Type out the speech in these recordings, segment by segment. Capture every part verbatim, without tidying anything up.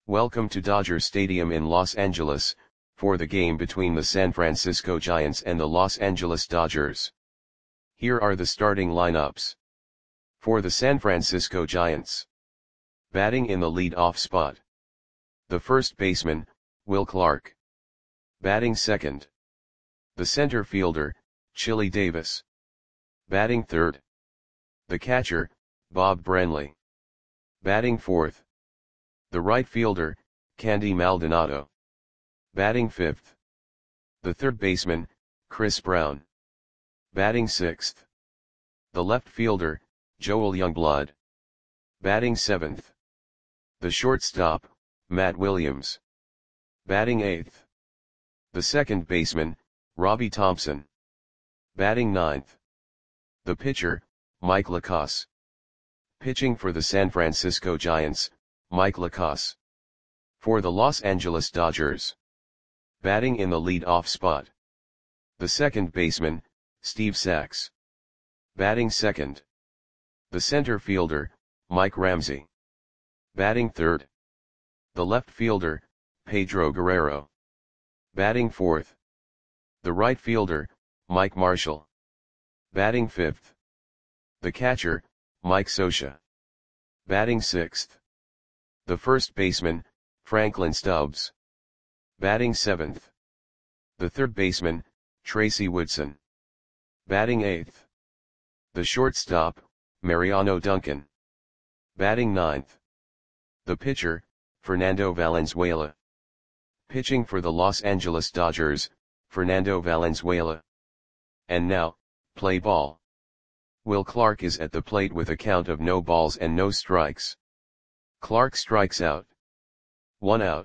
Welcome to Dodger Stadium in Los Angeles, for the game between the San Francisco Giants and the Los Angeles Dodgers. Here are the starting lineups. For the San Francisco Giants. Batting in the lead-off spot. The first baseman, Will Clark. Batting second. The center fielder, Chili Davis. Batting third. The catcher, Bob Brenly. Batting fourth. The right fielder, Candy Maldonado. Batting fifth. The third baseman, Chris Brown. Batting sixth. The left fielder, Joel Youngblood. Batting seventh. The shortstop, Matt Williams. Batting eighth. The second baseman, Robbie Thompson. Batting ninth. The pitcher, Mike Lacasse. Pitching for the San Francisco Giants, Mike Lacasse. For the Los Angeles Dodgers. Batting in the lead-off spot. The second baseman, Steve Sax. Batting second. The center fielder, Mike Ramsey. Batting third. The left fielder, Pedro Guerrero. Batting fourth. The right fielder, Mike Marshall. Batting fifth. The catcher, Mike Scioscia. Batting sixth. The first baseman, Franklin Stubbs. Batting seventh. The third baseman, Tracy Woodson. Batting eighth. The shortstop, Mariano Duncan. Batting ninth. The pitcher, Fernando Valenzuela. Pitching for the Los Angeles Dodgers, Fernando Valenzuela. And now, play ball. Will Clark is at the plate with a count of no balls and no strikes. Clark strikes out. One out.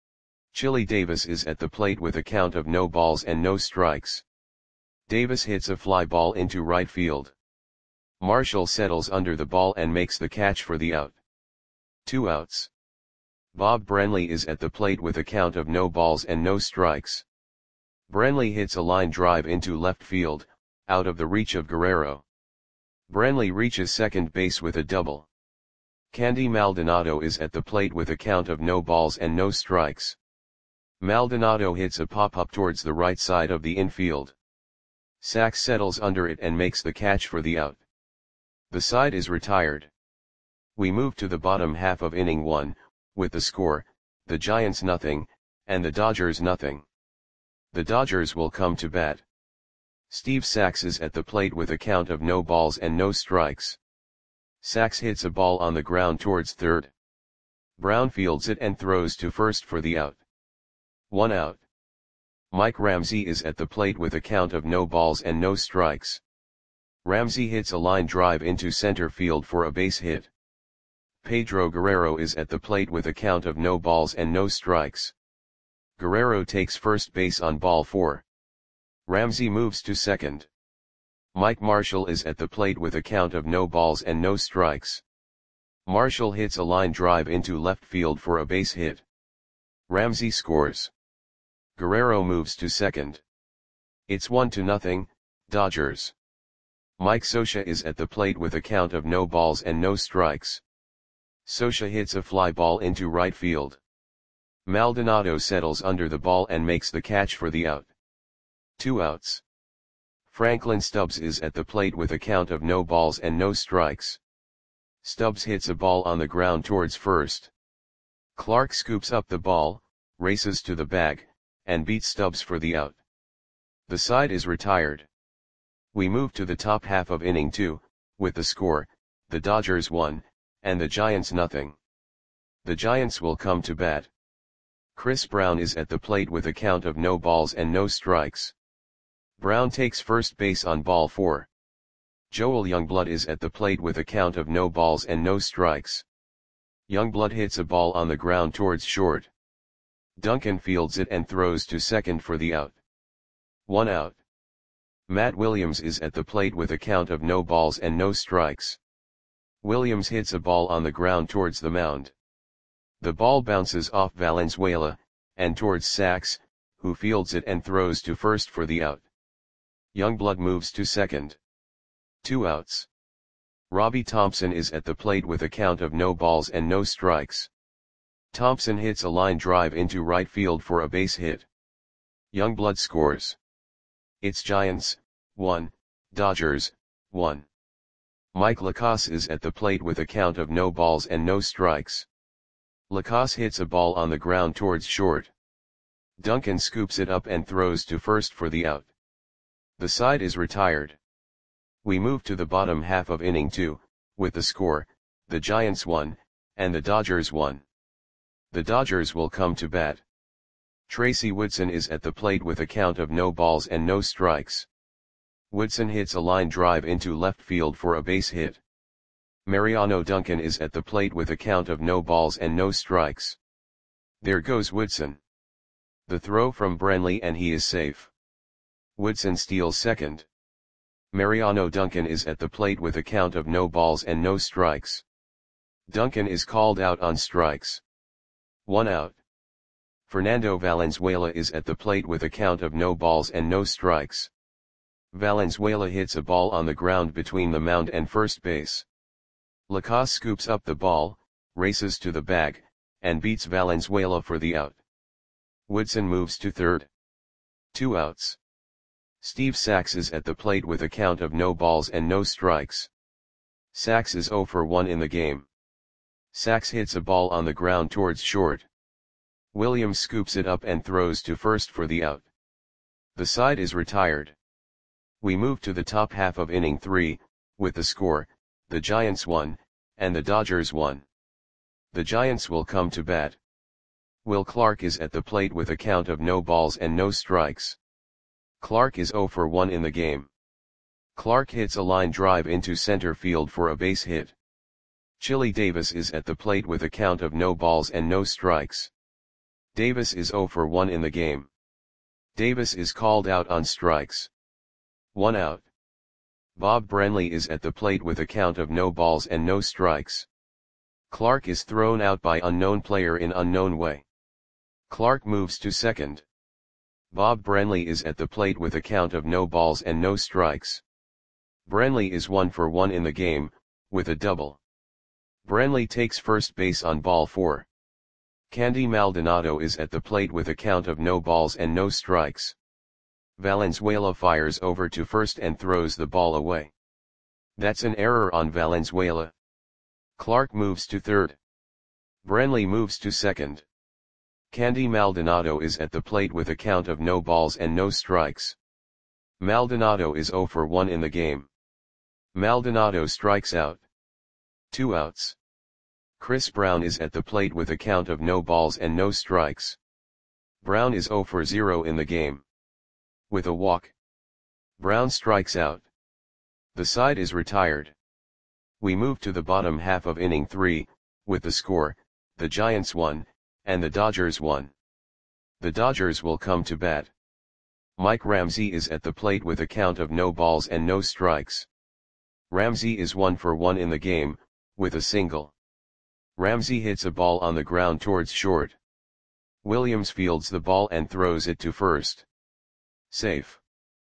Chili Davis is at the plate with a count of no balls and no strikes. Davis hits a fly ball into right field. Marshall settles under the ball and makes the catch for the out. Two outs. Bob Brenly is at the plate with a count of no balls and no strikes. Brenly hits a line drive into left field, out of the reach of Guerrero. Brenly reaches second base with a double. Candy Maldonado is at the plate with a count of no balls and no strikes. Maldonado hits a pop-up towards the right side of the infield. Sax settles under it and makes the catch for the out. The side is retired. We move to the bottom half of inning one, with the score, the Giants nothing, and the Dodgers nothing. The Dodgers will come to bat. Steve Sax is at the plate with a count of no balls and no strikes. Sax hits a ball on the ground towards third. Brown fields it and throws to first for the out. One out. Mike Ramsey is at the plate with a count of no balls and no strikes. Ramsey hits a line drive into center field for a base hit. Pedro Guerrero is at the plate with a count of no balls and no strikes. Guerrero takes first base on ball four. Ramsey moves to second. Mike Marshall is at the plate with a count of no balls and no strikes. Marshall hits a line drive into left field for a base hit. Ramsey scores. Guerrero moves to second. It's one to nothing, Dodgers. Mike Scioscia is at the plate with a count of no balls and no strikes. Scioscia hits a fly ball into right field. Maldonado settles under the ball and makes the catch for the out. Two outs. Franklin Stubbs is at the plate with a count of no balls and no strikes. Stubbs hits a ball on the ground towards first. Clark scoops up the ball, races to the bag, and beats Stubbs for the out. The side is retired. We move to the top half of inning two, with the score, the Dodgers one, and the Giants nothing. The Giants will come to bat. Chris Brown is at the plate with a count of no balls and no strikes. Brown takes first base on ball four. Joel Youngblood is at the plate with a count of no balls and no strikes. Youngblood hits a ball on the ground towards short. Duncan fields it and throws to second for the out. One out. Matt Williams is at the plate with a count of no balls and no strikes. Williams hits a ball on the ground towards the mound. The ball bounces off Valenzuela, and towards Sax, who fields it and throws to first for the out. Youngblood moves to second. Two outs. Robbie Thompson is at the plate with a count of no balls and no strikes. Thompson hits a line drive into right field for a base hit. Youngblood scores. It's Giants, one, Dodgers, one. Mike Lacasse is at the plate with a count of no balls and no strikes. Lacasse hits a ball on the ground towards short. Duncan scoops it up and throws to first for the out. The side is retired. We move to the bottom half of inning two, with the score, the Giants won, and the Dodgers won. The Dodgers will come to bat. Tracy Woodson is at the plate with a count of no balls and no strikes. Woodson hits a line drive into left field for a base hit. Mariano Duncan is at the plate with a count of no balls and no strikes. There goes Woodson. The throw from Brantley and he is safe. Woodson steals second. Mariano Duncan is at the plate with a count of no balls and no strikes. Duncan is called out on strikes. One out. Fernando Valenzuela is at the plate with a count of no balls and no strikes. Valenzuela hits a ball on the ground between the mound and first base. Lacasse scoops up the ball, races to the bag, and beats Valenzuela for the out. Woodson moves to third. Two outs. Steve Sax is at the plate with a count of no balls and no strikes. Sax is oh for one in the game. Sax hits a ball on the ground towards short. Williams scoops it up and throws to first for the out. The side is retired. We move to the top half of inning three, with the score, the Giants won, and the Dodgers won. The Giants will come to bat. Will Clark is at the plate with a count of no balls and no strikes. Clark is oh for one in the game. Clark hits a line drive into center field for a base hit. Chili Davis is at the plate with a count of no balls and no strikes. Davis is oh for one in the game. Davis is called out on strikes. One out. Bob Brantley is at the plate with a count of no balls and no strikes. Clark is thrown out by unknown player in unknown way. Clark moves to second. Bob Brantley is at the plate with a count of no balls and no strikes. Brantley is one for one in the game, with a double. Brantley takes first base on ball four. Candy Maldonado is at the plate with a count of no balls and no strikes. Valenzuela fires over to first and throws the ball away. That's an error on Valenzuela. Clark moves to third. Brantley moves to second. Candy Maldonado is at the plate with a count of no balls and no strikes. Maldonado is oh for one in the game. Maldonado strikes out. Two outs. Chris Brown is at the plate with a count of no balls and no strikes. Brown is oh for zero in the game. With a walk. Brown strikes out. The side is retired. We move to the bottom half of inning three, with the score, the Giants won, and the Dodgers won. The Dodgers will come to bat. Mike Ramsey is at the plate with a count of no balls and no strikes. Ramsey is one for one in the game, with a single. Ramsey hits a ball on the ground towards short. Williams fields the ball and throws it to first. Safe.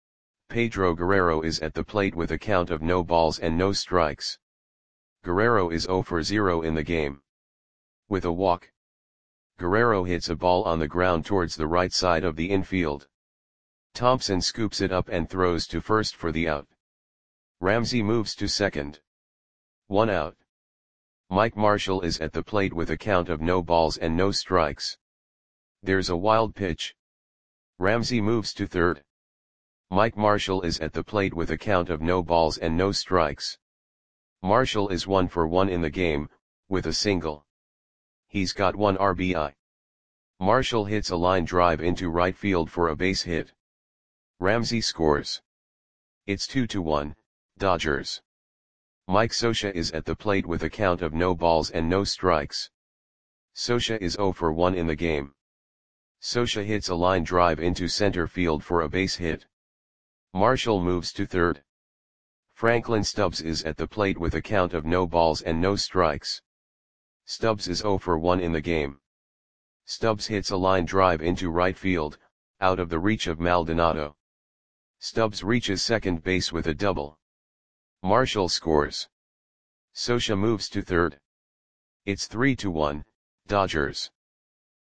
Pedro Guerrero is at the plate with a count of no balls and no strikes. Guerrero is oh for zero in the game. With a walk. Guerrero hits a ball on the ground towards the right side of the infield. Thompson scoops it up and throws to first for the out. Ramsey moves to second. One out. Mike Marshall is at the plate with a count of no balls and no strikes. There's a wild pitch. Ramsey moves to third. Mike Marshall is at the plate with a count of no balls and no strikes. Marshall is one for one in the game, with a single. He's got one R B I. Marshall hits a line drive into right field for a base hit. Ramsey scores. It's two to one, Dodgers. Mike Scioscia is at the plate with a count of no balls and no strikes. Scioscia is oh for one in the game. Scioscia hits a line drive into center field for a base hit. Marshall moves to third. Franklin Stubbs is at the plate with a count of no balls and no strikes. Stubbs is oh for one in the game. Stubbs hits a line drive into right field, out of the reach of Maldonado. Stubbs reaches second base with a double. Marshall scores. Scioscia moves to third. It's three to one, Dodgers.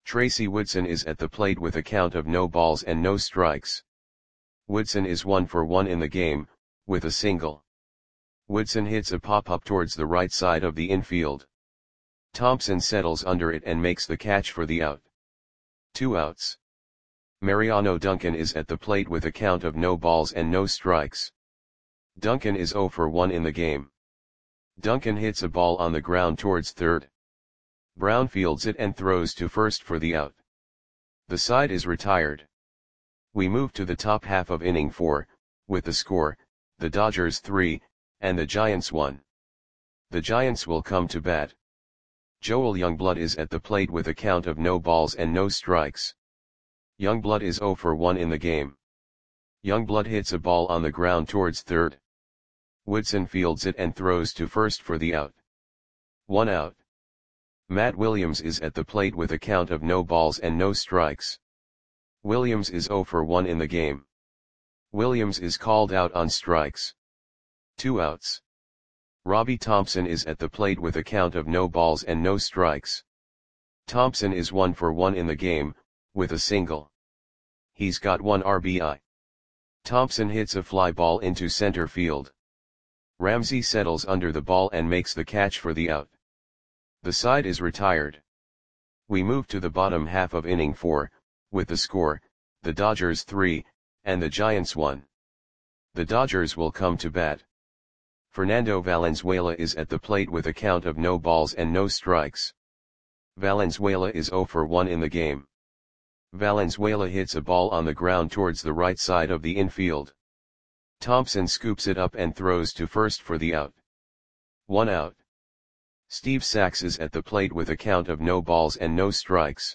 Tracy Woodson is at the plate with a count of no balls and no strikes. Woodson is one for one in the game, with a single. Woodson hits a pop-up towards the right side of the infield. Thompson settles under it and makes the catch for the out. Two outs. Mariano Duncan is at the plate with a count of no balls and no strikes. Duncan is zero for one in the game. Duncan hits a ball on the ground towards third. Brown fields it and throws to first for the out. The side is retired. We move to the top half of inning four, with the score, the Dodgers three, and the Giants one. The Giants will come to bat. Joel Youngblood is at the plate with a count of no balls and no strikes. Youngblood is zero for one in the game. Youngblood hits a ball on the ground towards third. Woodson fields it and throws to first for the out. One out. Matt Williams is at the plate with a count of no balls and no strikes. Williams is zero for one in the game. Williams is called out on strikes. Two outs. Robbie Thompson is at the plate with a count of no balls and no strikes. Thompson is one for one in the game, with a single. He's got one R B I. Thompson hits a fly ball into center field. Ramsey settles under the ball and makes the catch for the out. The side is retired. We move to the bottom half of inning four, with the score, the Dodgers three, and the Giants one. The Dodgers will come to bat. Fernando Valenzuela is at the plate with a count of no balls and no strikes. Valenzuela is zero for one in the game. Valenzuela hits a ball on the ground towards the right side of the infield. Thompson scoops it up and throws to first for the out. One out. Steve Sax is at the plate with a count of no balls and no strikes.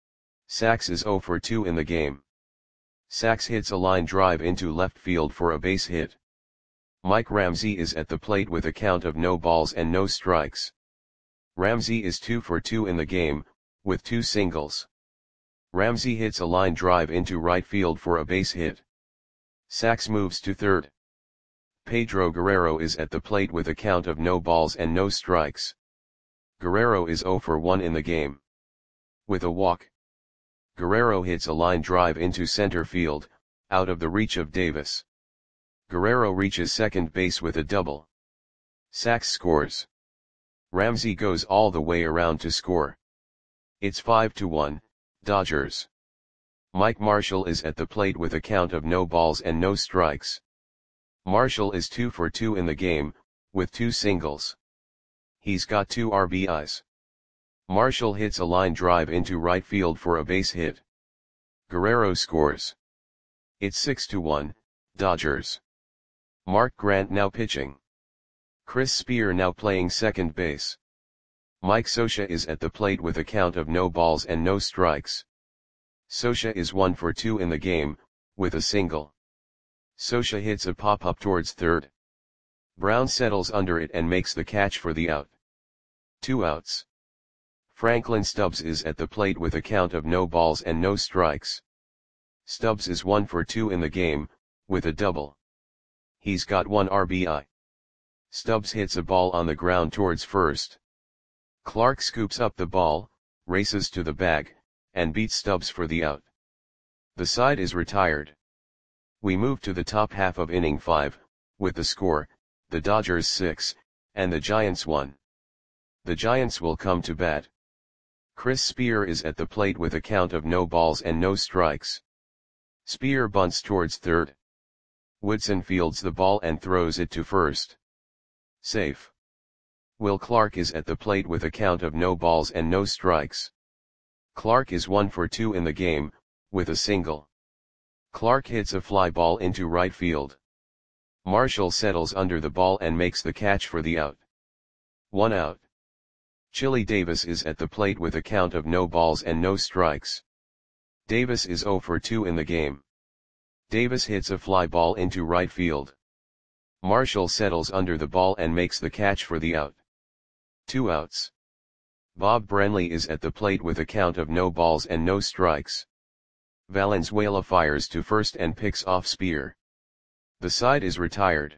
Sax is zero for two in the game. Sax hits a line drive into left field for a base hit. Mike Ramsey is at the plate with a count of no balls and no strikes. Ramsey is two for two in the game, with two singles. Ramsey hits a line drive into right field for a base hit. Sax moves to third. Pedro Guerrero is at the plate with a count of no balls and no strikes. Guerrero is zero for one in the game. With a walk. Guerrero hits a line drive into center field, out of the reach of Davis. Guerrero reaches second base with a double. Sax scores. Ramsey goes all the way around to score. It's five to one, Dodgers. Mike Marshall is at the plate with a count of no balls and no strikes. Marshall is two for two in the game, with two singles. He's got two R B Is. Marshall hits a line drive into right field for a base hit. Guerrero scores. It's six to one, Dodgers. Mark Grant now pitching. Chris Spear now playing second base. Mike Scioscia is at the plate with a count of no balls and no strikes. Scioscia is one for two in the game, with a single. Scioscia hits a pop-up towards third. Brown settles under it and makes the catch for the out. Two outs. Franklin Stubbs is at the plate with a count of no balls and no strikes. Stubbs is one for two in the game, with a double. He's got one R B I. Stubbs hits a ball on the ground towards first. Clark scoops up the ball, races to the bag, and beats Stubbs for the out. The side is retired. We move to the top half of inning five, with the score, the Dodgers six, and the Giants one. The Giants will come to bat. Chris Spear is at the plate with a count of no balls and no strikes. Spear bunts towards third. Woodson fields the ball and throws it to first. Safe. Will Clark is at the plate with a count of no balls and no strikes. Clark is one for two in the game, with a single. Clark hits a fly ball into right field. Marshall settles under the ball and makes the catch for the out. One out. Chili Davis is at the plate with a count of no balls and no strikes. Davis is zero for two in the game. Davis hits a fly ball into right field. Marshall settles under the ball and makes the catch for the out. Two outs. Bob Brenly is at the plate with a count of no balls and no strikes. Valenzuela fires to first and picks off Spear. The side is retired.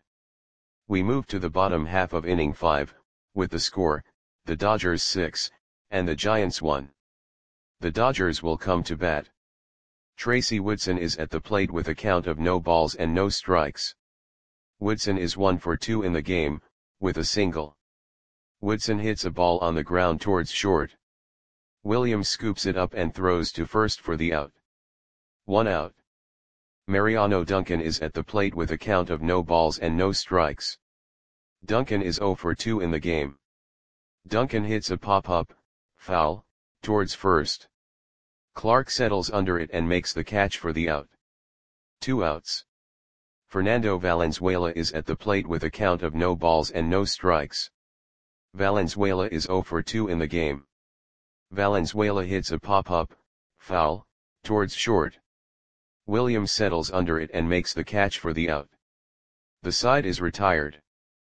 We move to the bottom half of inning five, with the score, the Dodgers six, and the Giants one. The Dodgers will come to bat. Tracy Woodson is at the plate with a count of no balls and no strikes. Woodson is one for two in the game, with a single. Woodson hits a ball on the ground towards short. Williams scoops it up and throws to first for the out. One out. Mariano Duncan is at the plate with a count of no balls and no strikes. Duncan is zero for two in the game. Duncan hits a pop-up, foul, towards first. Clark settles under it and makes the catch for the out. Two outs. Fernando Valenzuela is at the plate with a count of no balls and no strikes. Valenzuela is zero for two in the game. Valenzuela hits a pop-up, foul, towards short. Williams settles under it and makes the catch for the out. The side is retired.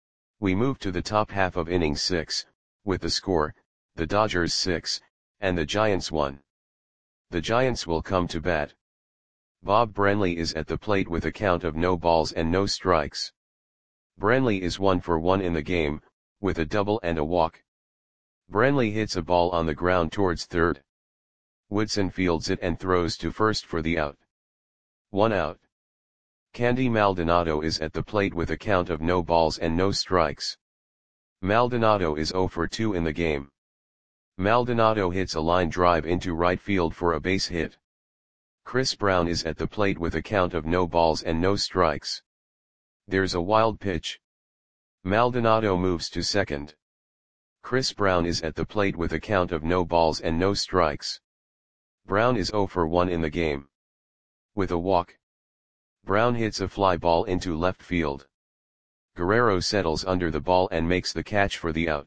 We move to the top half of inning six, with the score, the Dodgers six, and the Giants one. The Giants will come to bat. Bob Brenly is at the plate with a count of no balls and no strikes. Brenly is one for one in the game, with a double and a walk. Brenly hits a ball on the ground towards third. Woodson fields it and throws to first for the out. One out. Candy Maldonado is at the plate with a count of no balls and no strikes. Maldonado is zero for two in the game. Maldonado hits a line drive into right field for a base hit. Chris Brown is at the plate with a count of no balls and no strikes. There's a wild pitch. Maldonado moves to second. Chris Brown is at the plate with a count of no balls and no strikes. Brown is zero for one in the game. With a walk. Brown hits a fly ball into left field. Guerrero settles under the ball and makes the catch for the out.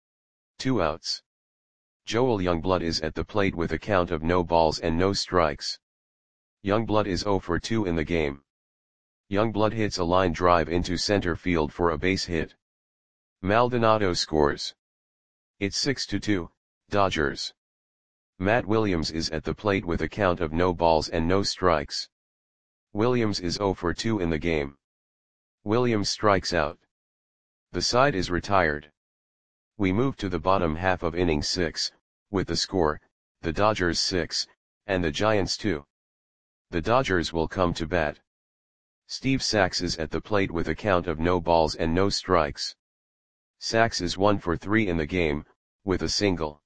Two outs. Joel Youngblood is at the plate with a count of no balls and no strikes. Youngblood is zero for two in the game. Youngblood hits a line drive into center field for a base hit. Maldonado scores. It's six to two, Dodgers. Matt Williams is at the plate with a count of no balls and no strikes. Williams is zero for two in the game. Williams strikes out. The side is retired. We move to the bottom half of inning six, with the score, the Dodgers six, and the Giants two. The Dodgers will come to bat. Steve Sax is at the plate with a count of no balls and no strikes. Sax is one for three in the game, with a single.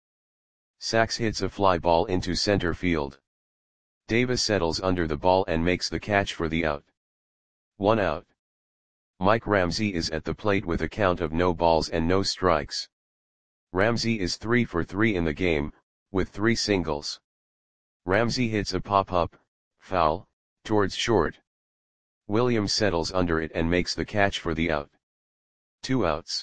Sax hits a fly ball into center field. Davis settles under the ball and makes the catch for the out. One out. Mike Ramsey is at the plate with a count of no balls and no strikes. Ramsey is three for three in the game, with three singles. Ramsey hits a pop-up, foul, towards short. Williams settles under it and makes the catch for the out. Two outs.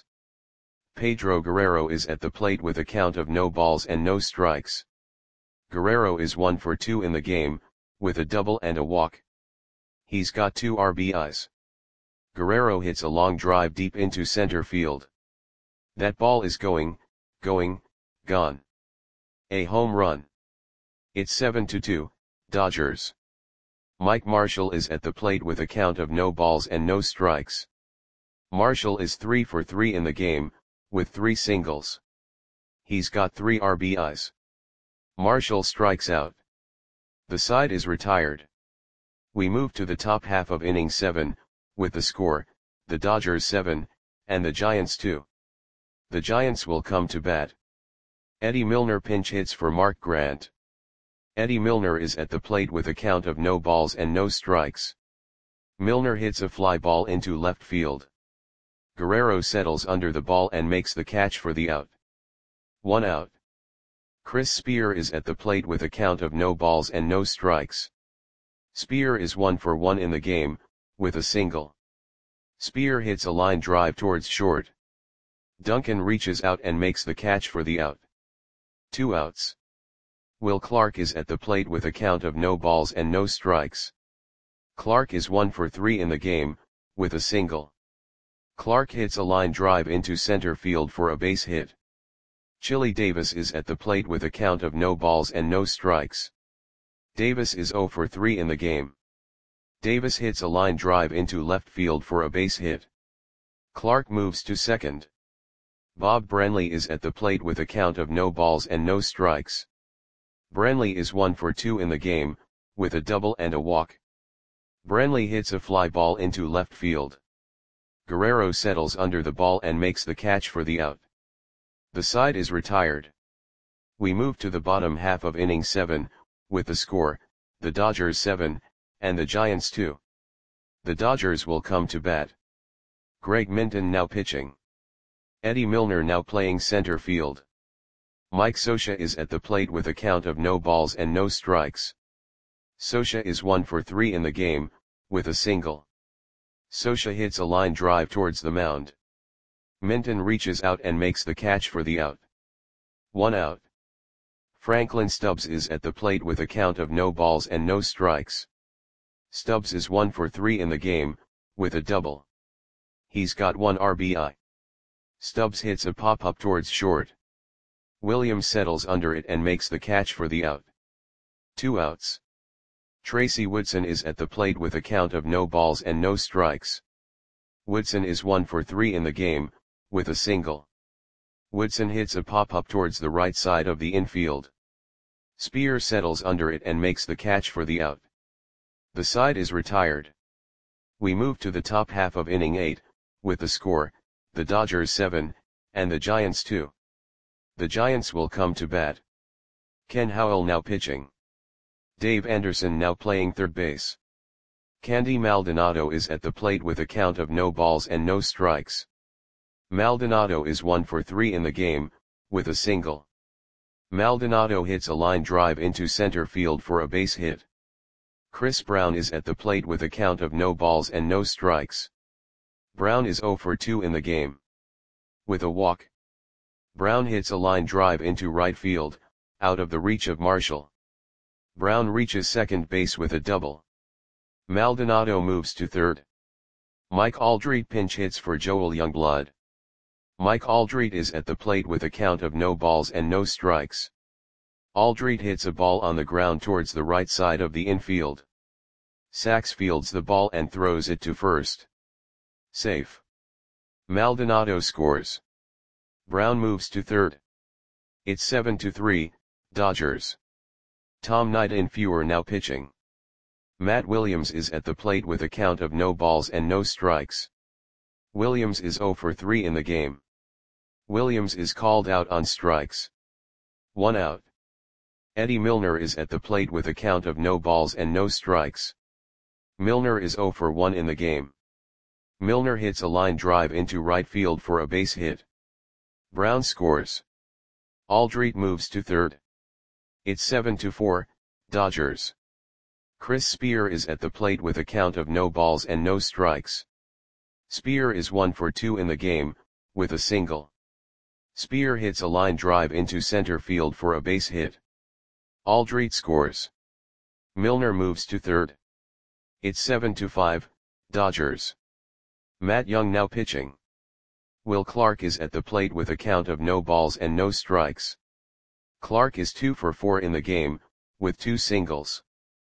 Pedro Guerrero is at the plate with a count of no balls and no strikes. Guerrero is one for two in the game, with a double and a walk. He's got two R B Is. Guerrero hits a long drive deep into center field. That ball is going, going, gone. A home run. It's seven to two, Dodgers. Mike Marshall is at the plate with a count of no balls and no strikes. Marshall is three for three in the game, with three singles. He's got three R B Is. Marshall strikes out. The side is retired. We move to the top half of inning seven, with the score, the Dodgers seven, and the Giants two. The Giants will come to bat. Eddie Milner pinch hits for Mark Grant. Eddie Milner is at the plate with a count of no balls and no strikes. Milner hits a fly ball into left field. Guerrero settles under the ball and makes the catch for the out. One out. Chris Spear is at the plate with a count of no balls and no strikes. Spear is one for one in the game, with a single. Spear hits a line drive towards short. Duncan reaches out and makes the catch for the out. Two outs. Will Clark is at the plate with a count of no balls and no strikes. Clark is one for three in the game, with a single. Clark hits a line drive into center field for a base hit. Chili Davis is at the plate with a count of no balls and no strikes. Davis is zero for three in the game. Davis hits a line drive into left field for a base hit. Clark moves to second. Bob Brenly is at the plate with a count of no balls and no strikes. Branley is one for two in the game, with a double and a walk. Branley hits a fly ball into left field. Guerrero settles under the ball and makes the catch for the out. The side is retired. We move to the bottom half of inning seven, with the score, the Dodgers seven, and the Giants two. The Dodgers will come to bat. Greg Minton now pitching. Eddie Milner now playing center field. Mike Scioscia is at the plate with a count of no balls and no strikes. Scioscia is one for three in the game, with a single. Scioscia hits a line drive towards the mound. Minton reaches out and makes the catch for the out. One out. Franklin Stubbs is at the plate with a count of no balls and no strikes. Stubbs is one for three in the game, with a double. He's got one R B I. Stubbs hits a pop-up towards short. Williams settles under it and makes the catch for the out. Two outs. Tracy Woodson is at the plate with a count of no balls and no strikes. Woodson is one for three in the game, with a single. Woodson hits a pop-up towards the right side of the infield. Spear settles under it and makes the catch for the out. The side is retired. We move to the top half of inning eight, with the score, the Dodgers seven, and the Giants two. The Giants will come to bat. Ken Howell now pitching. Dave Anderson now playing third base. Candy Maldonado is at the plate with a count of no balls and no strikes. Maldonado is one for three in the game, with a single. Maldonado hits a line drive into center field for a base hit. Chris Brown is at the plate with a count of no balls and no strikes. Brown is zero for two in the game. With a walk. Brown hits a line drive into right field, out of the reach of Marshall. Brown reaches second base with a double. Maldonado moves to third. Mike Aldrete pinch hits for Joel Youngblood. Mike Aldrete is at the plate with a count of no balls and no strikes. Aldrete hits a ball on the ground towards the right side of the infield. Sachs fields the ball and throws it to first. Safe. Maldonado scores. Brown moves to third. It's seven to three, Dodgers. Tom Nightinfuer now pitching. Matt Williams is at the plate with a count of no balls and no strikes. Williams is zero for three in the game. Williams is called out on strikes. One out. Eddie Milner is at the plate with a count of no balls and no strikes. Milner is zero for one in the game. Milner hits a line drive into right field for a base hit. Brown scores. Aldrete moves to third. It's seven to four, Dodgers. Chris Spear is at the plate with a count of no balls and no strikes. Spear is one for two in the game, with a single. Spear hits a line drive into center field for a base hit. Aldrete scores. Milner moves to third. It's seven to five, Dodgers. Matt Young now pitching. Will Clark is at the plate with a count of no balls and no strikes. Clark is two for four in the game, with two singles.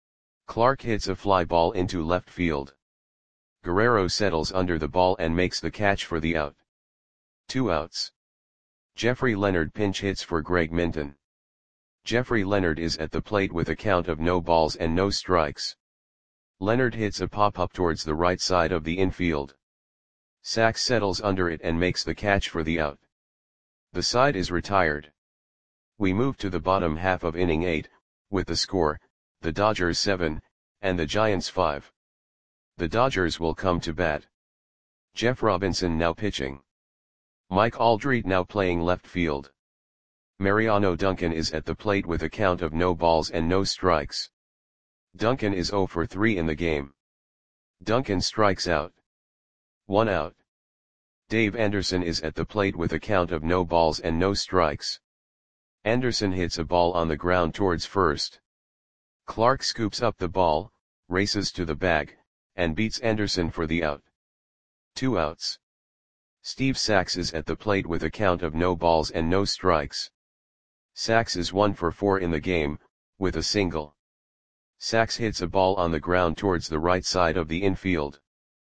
Clark hits a fly ball into left field. Guerrero settles under the ball and makes the catch for the out. Two outs. Jeffrey Leonard pinch hits for Greg Minton. Jeffrey Leonard is at the plate with a count of no balls and no strikes. Leonard hits a pop-up towards the right side of the infield. Sachs settles under it and makes the catch for the out. The side is retired. We move to the bottom half of inning eight, with the score, the Dodgers seven, and the Giants five. The Dodgers will come to bat. Jeff Robinson now pitching. Mike Aldrete now playing left field. Mariano Duncan is at the plate with a count of no balls and no strikes. Duncan is zero for three in the game. Duncan strikes out. One out. Dave Anderson is at the plate with a count of no balls and no strikes. Anderson hits a ball on the ground towards first. Clark scoops up the ball, races to the bag, and beats Anderson for the out. Two outs. Steve Sachs is at the plate with a count of no balls and no strikes. Sachs is one for four in the game, with a single. Sachs hits a ball on the ground towards the right side of the infield.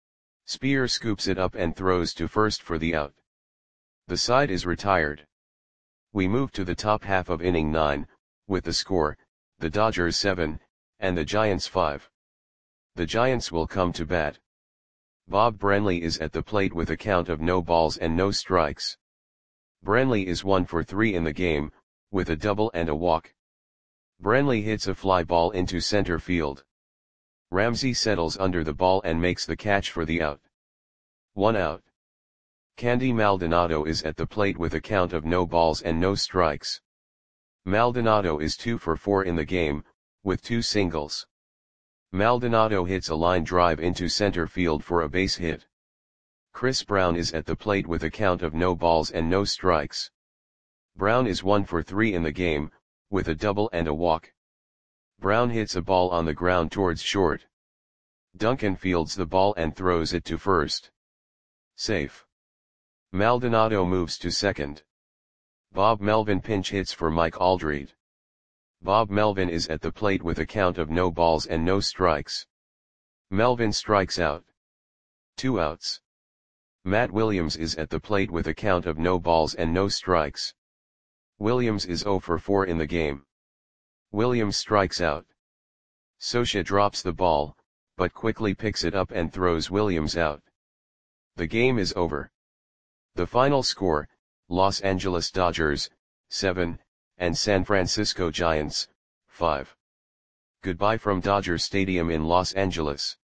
Spear scoops it up and throws to first for the out. The side is retired. We move to the top half of inning nine, with the score, the Dodgers seven, and the Giants five. The Giants will come to bat. Bob Branley is at the plate with a count of no balls and no strikes. Branley is one for three in the game, with a double and a walk. Branley hits a fly ball into center field. Ramsey settles under the ball and makes the catch for the out. One out. Candy Maldonado is at the plate with a count of no balls and no strikes. Maldonado is two for four in the game, with two singles. Maldonado hits a line drive into center field for a base hit. Chris Brown is at the plate with a count of no balls and no strikes. Brown is one for three in the game, with a double and a walk. Brown hits a ball on the ground towards short. Duncan fields the ball and throws it to first. Safe. Maldonado moves to second. Bob Melvin pinch hits for Mike Aldred. Bob Melvin is at the plate with a count of no balls and no strikes. Melvin strikes out. Two outs. Matt Williams is at the plate with a count of no balls and no strikes. Williams is zero for four in the game. Williams strikes out. Socia drops the ball, but quickly picks it up and throws Williams out. The game is over. The final score, Los Angeles Dodgers, seven, and San Francisco Giants, five. Goodbye from Dodger Stadium in Los Angeles.